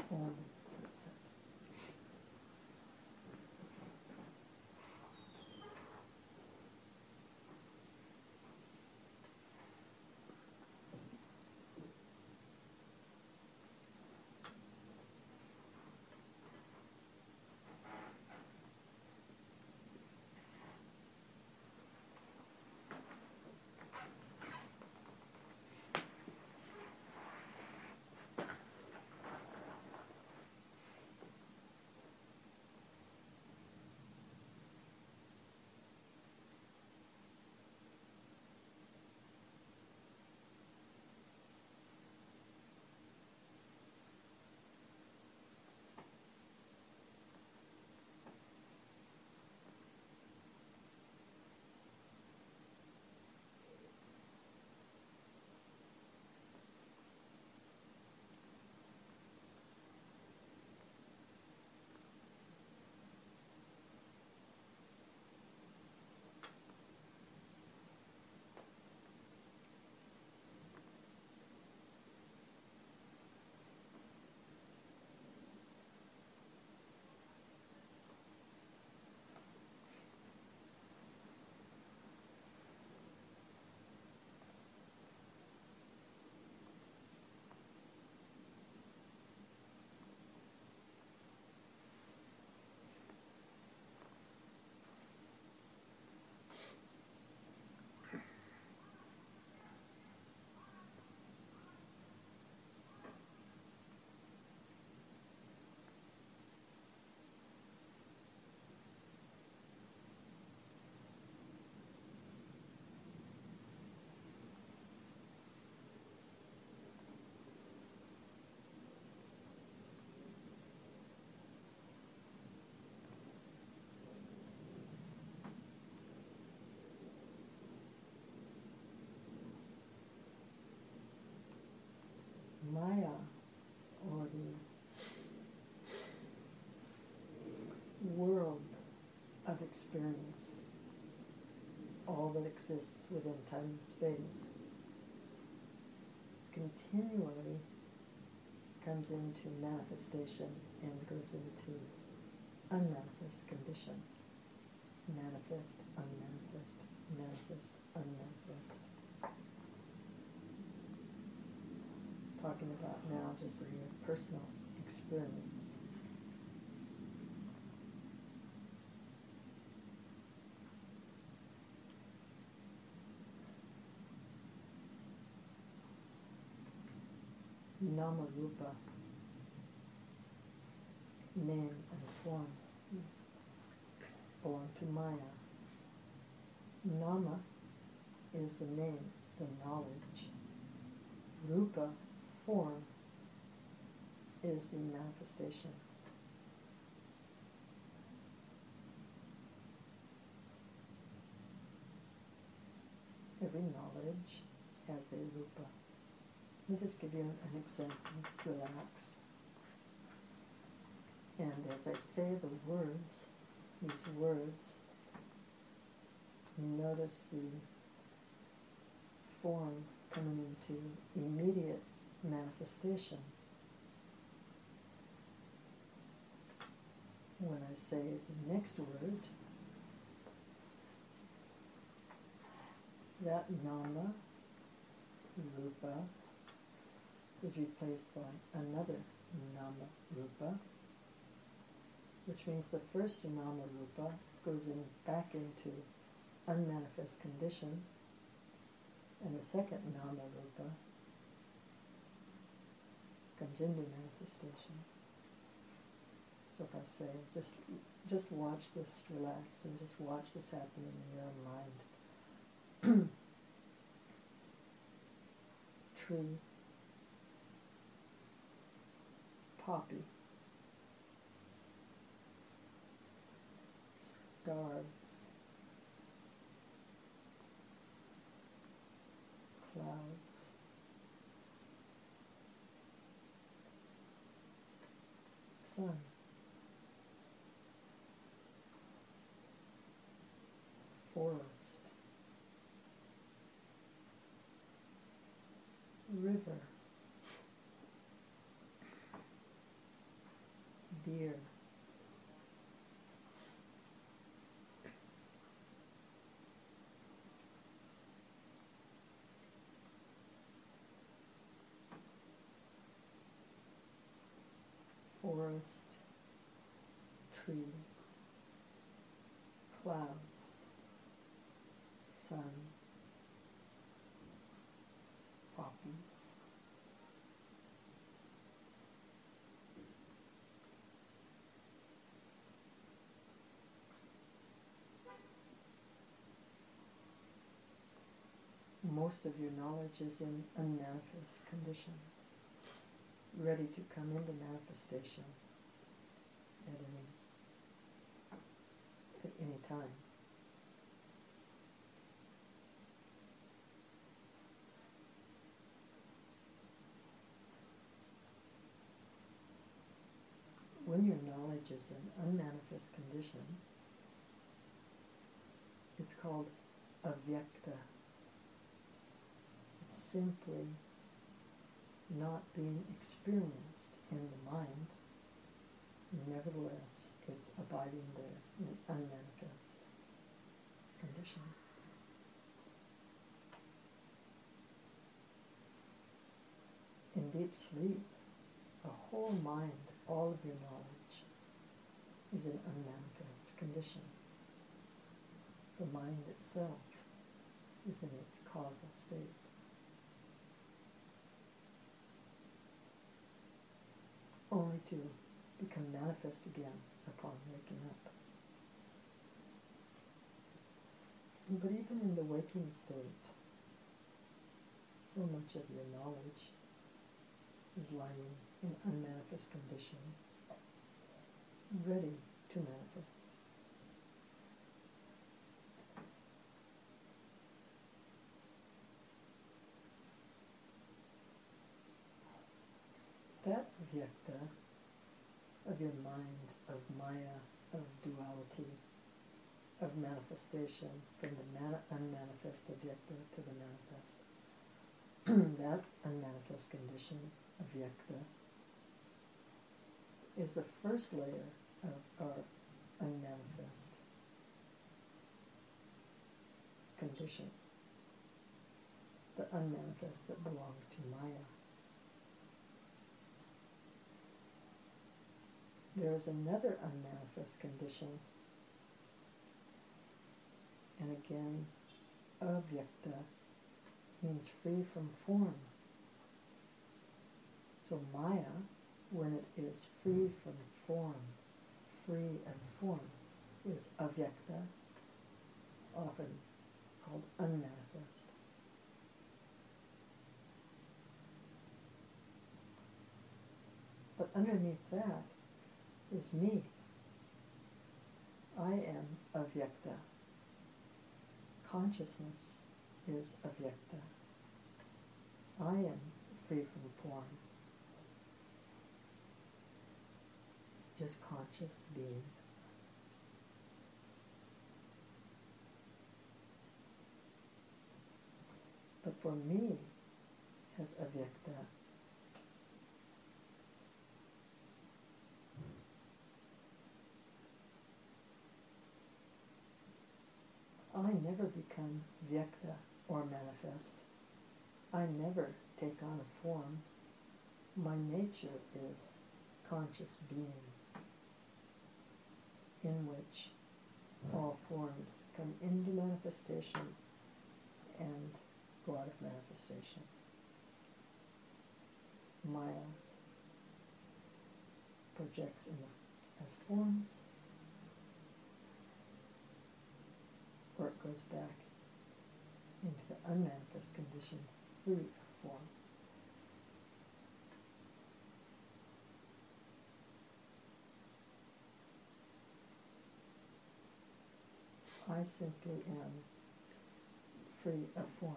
Om Tat Sat. Maya, or the world of experience, all that exists within time and space, continually comes into manifestation and goes into unmanifest condition. Manifest, unmanifest, manifest, unmanifest. Talking about now just in your personal experience. Nama Rupa, name and form, belong to Maya. Nama is the name, the knowledge. Rupa, form, is the manifestation. Every knowledge has a rupa. Let me just give you an example. Just relax. And as I say the words, these words, notice the form coming into immediate manifestation. When I say the next word, that nama, rupa, is replaced by another nama, rupa, which means the first nama, rupa goes back into unmanifest condition, and the second nama, rupa comes into manifestation. So if I say, just watch this, relax, and just watch this happening in your own mind. Tree, poppy, stars, clouds, sun, forest, river, forest, tree, clouds, sun, poppies. Most of your knowledge is in unmanifest condition, ready to come into manifestation at any time. When your knowledge is in unmanifest condition, it's called avyakta. It's simply not being experienced in the mind. Nevertheless, it's abiding there in unmanifest condition. In deep sleep, the whole mind, all of your knowledge, is in unmanifest condition. The mind itself is in its causal state. Only to become manifest again upon waking up. But even in the waking state, so much of your knowledge is lying in unmanifest condition, ready to manifest. That vyakta of your mind, of maya, of duality, of manifestation, from the unmanifest avyakta to the manifest, that unmanifest condition, avyakta, is the first layer of our unmanifest condition, the unmanifest that belongs to maya. There is another unmanifest condition, and again, avyakta means free from form. So maya, when it is free from form, free of form, is avyakta, often called unmanifest. But underneath that is me. I am avyakta. Consciousness is avyakta. I am free from form. Just conscious being. But for me, as avyakta, I never become vyakta or manifest. I never take on a form. My nature is conscious being, in which all forms come into manifestation and go out of manifestation. Maya projects as forms, or it goes back into the unmanifest condition, free of form. I simply am free of form.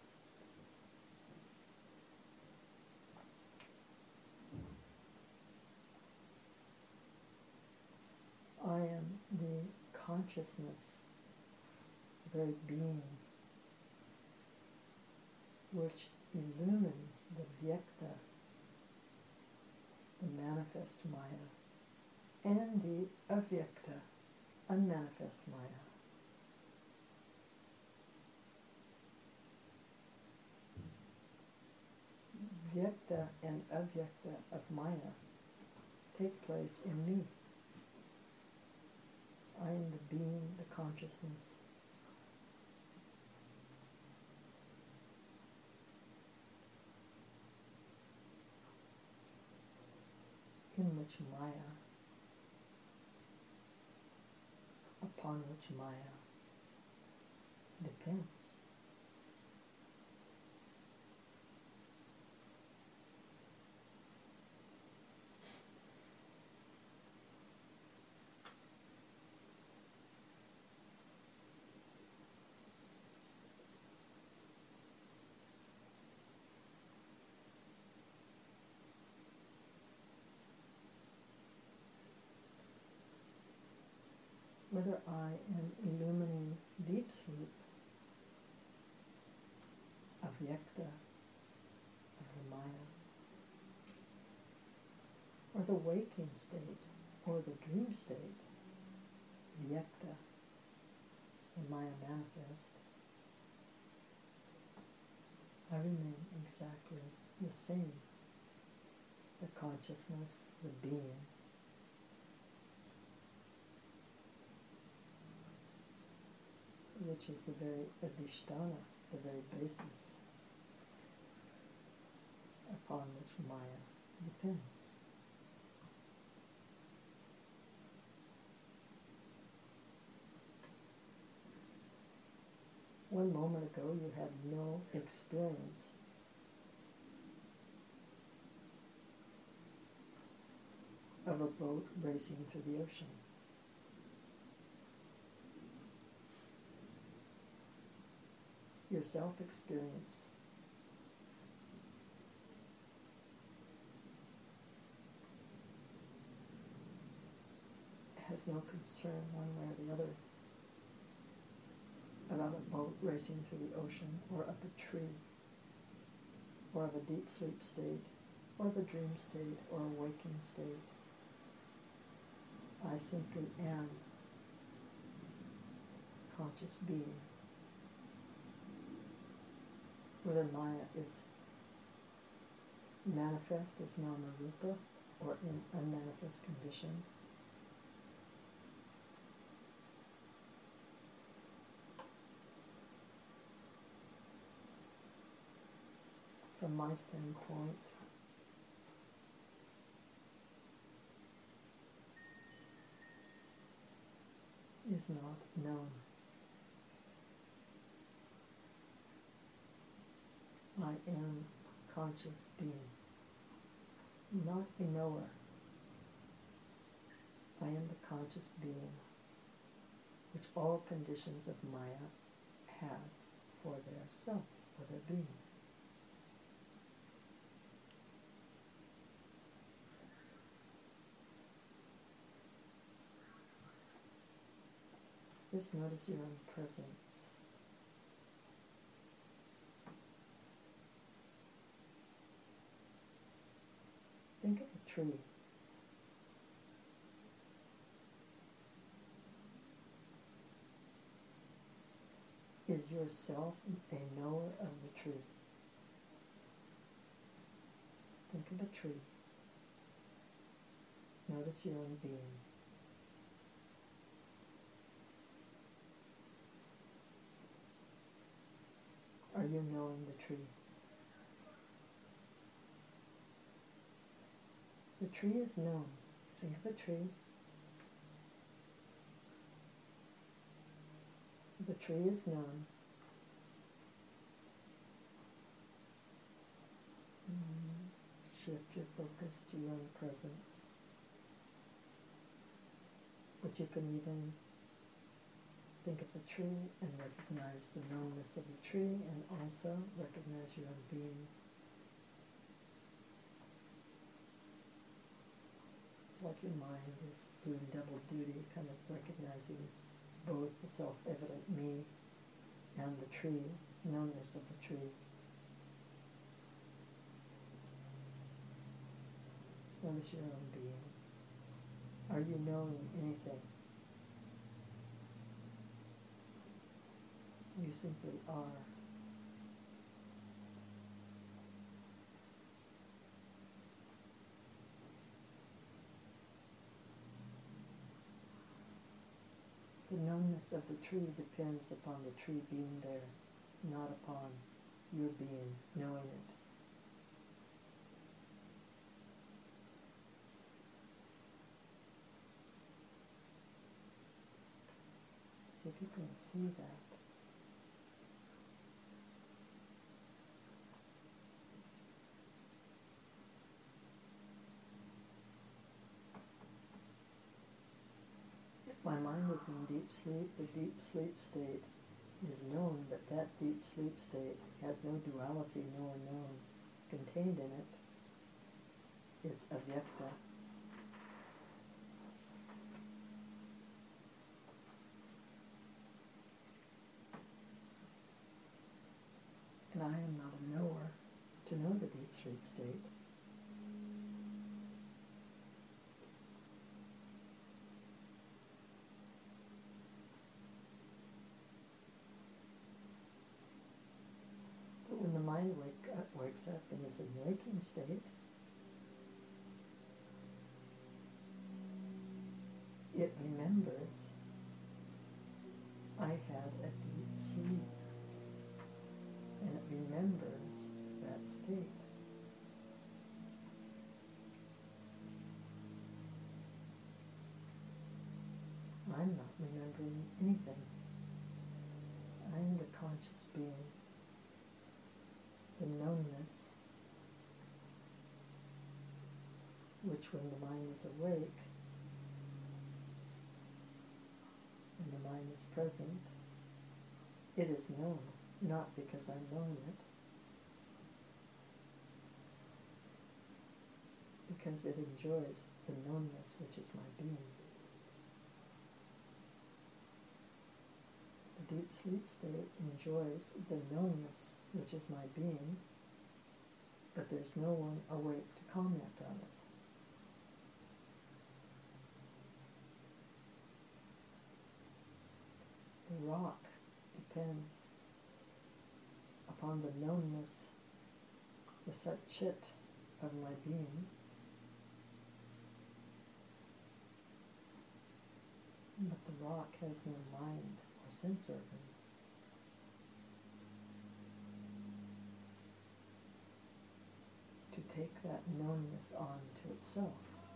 I am the consciousness, the very being, which illumines the vyakta, the manifest maya, and the avyakta, unmanifest maya. Vyakta and avyakta of maya take place in me. I am the being, the consciousness. In which Maya, upon which Maya depends. Whether I am illumining deep sleep, avyakta, of the Maya, or the waking state, or the dream state, vyakta, the Maya manifest, I remain exactly the same, the consciousness, the being, which is the very adhisthana, the very basis upon which Maya depends. One moment ago you had no experience of a boat racing through the ocean. Your self-experience has no concern one way or the other about a boat racing through the ocean, or up a tree, or of a deep sleep state, or of a dream state, or a waking state. I simply am conscious being. Whether Maya is manifest as nama-rupa or in unmanifest condition, from my standpoint, is not known. I am conscious being, not a knower. I am the conscious being which all conditions of Maya have for their self, for their being. Just notice your own presence. Think of a tree. Is yourself a knower of the tree? Think of a tree. Notice your own being. Are you knowing the tree? The tree is known. Think of a tree. The tree is known. Shift your focus to your own presence. But you can even think of the tree and recognize the knownness of the tree, and also recognize your own being. It's like your mind is doing double duty, kind of recognizing both the self-evident me and the tree, knownness of the tree. Just notice your own being. Are you knowing anything? You simply are. knowingness of the tree depends upon the tree being there, not upon your being knowing it. See if you can see that. If my mind is in deep sleep, the deep sleep state is known, but that deep sleep state has no duality nor known contained in it. It's avyakta. And I am not a knower to know the deep sleep state. But when the mind wakes up and is in waking state, it remembers I had a deep sleep. And it remembers that state. I'm not remembering anything. I'm the conscious being, the knownness, which when the mind is awake, when the mind is present, it is known. Not because I'm knowing it, because it enjoys the knownness which is my being. The deep sleep state enjoys the knownness which is my being, but there's no one awake to comment on it. The rock depends upon the knownness, the sat-chit of my being, but the rock has no mind or sense organs. To take that knownness on to itself.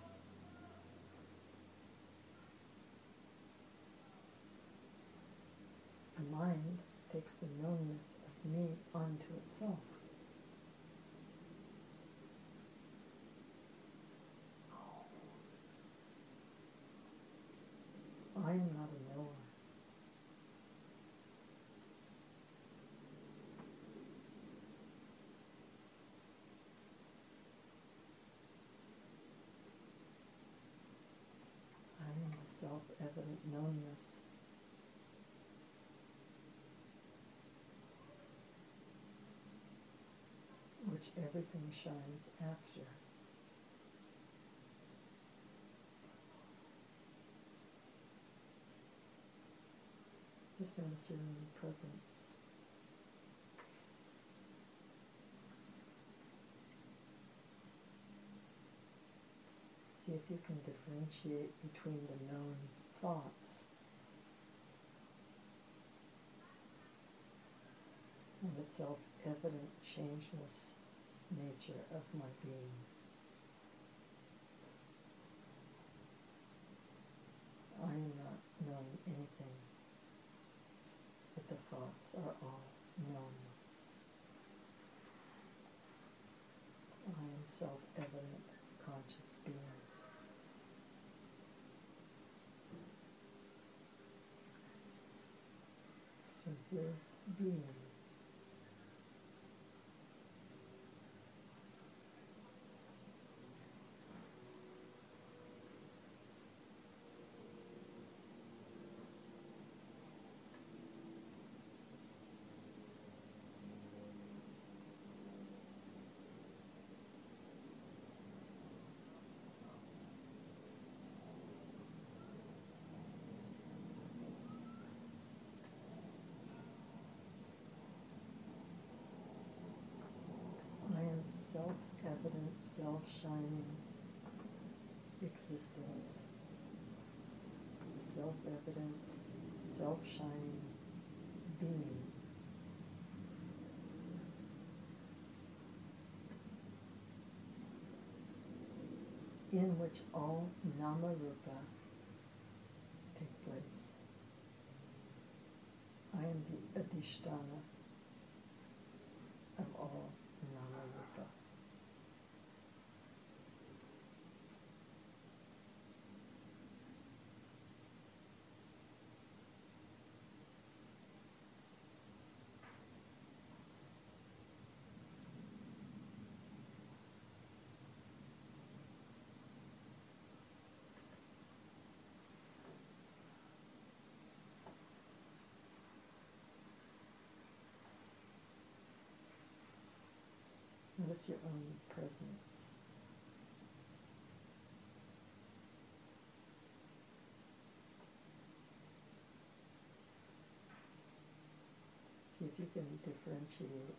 The mind takes the knownness of me onto itself. I am not a knower. I am the self-evident knownness. Which everything shines after. Just notice your own presence. See if you can differentiate between the known thoughts and the self-evident changeless nature of my being. I am not knowing anything, but the thoughts are all known. I am self-evident, conscious being. Simply being. I am the self-evident, self-shining existence, the self-evident, self-shining being in which all Nama-Rupa take place. I am the Adhisthana of all Nama-Rupa. Notice your own presence. See if you can differentiate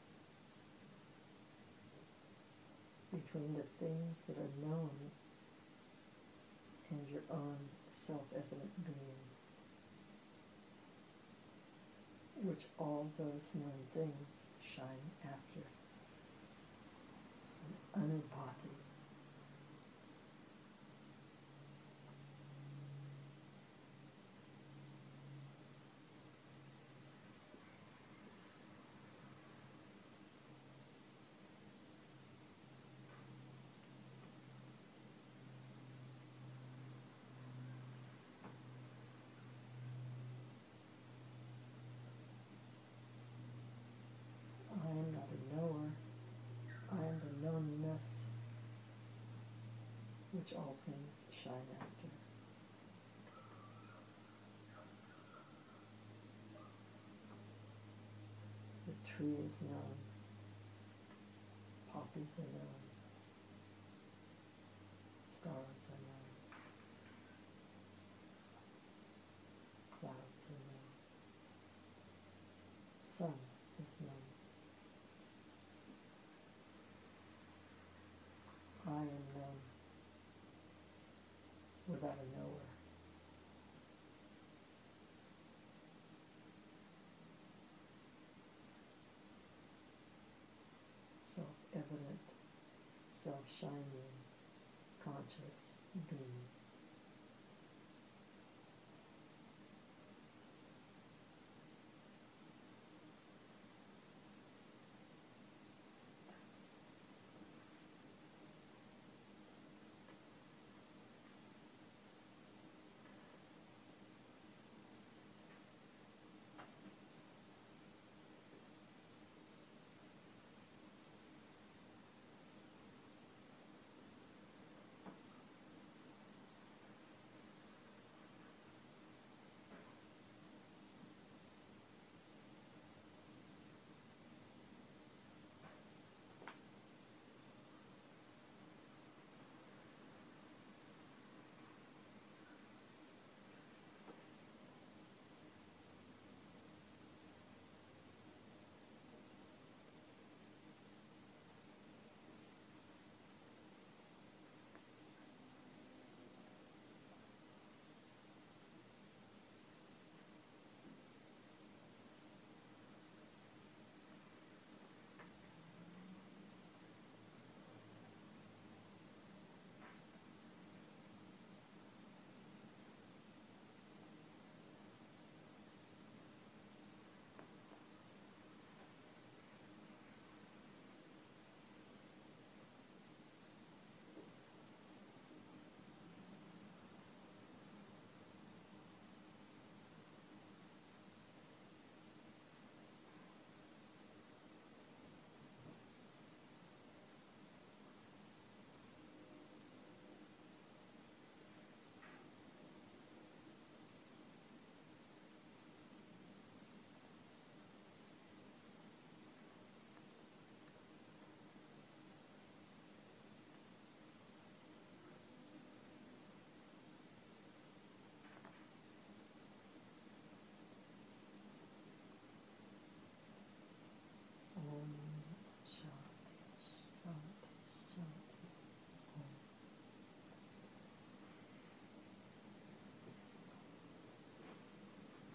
between the things that are known and your own self-evident being, which all those known things shine after. An anubhati. I am not a knower. I am the knownness, which all things shine after. The tree is known. Poppies are known. Stars are known. Clouds are known. Sun is known. I am known without a knower. Self-evident, self-shining, conscious being.